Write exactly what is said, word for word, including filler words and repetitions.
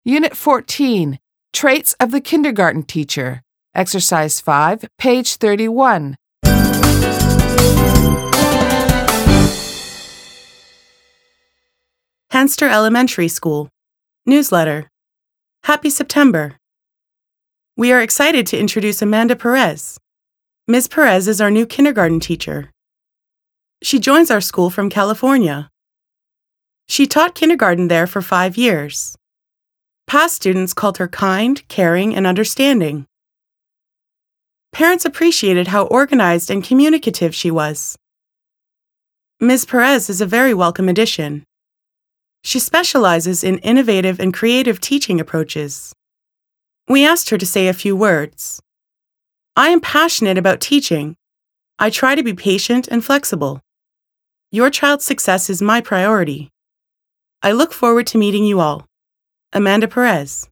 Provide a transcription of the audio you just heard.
Unit fourteen, Traits of the Kindergarten Teacher. Exercise five, page thirty-one. Hanster Elementary School. Newsletter. Happy September. We are excited to introduce Amanda Perez. Miz Perez is our new kindergarten teacher. She joins our school from California. She taught kindergarten there for five years. Past students called her kind, caring, and understanding. Parents appreciated how organized and communicative she was. Miz Perez is a very welcome addition. She specializes in innovative and creative teaching approaches. We asked her to say a few words. I am passionate about teaching. I try to be patient and flexible. Your child's success is my priority. I look forward to meeting you all. Amanda Perez.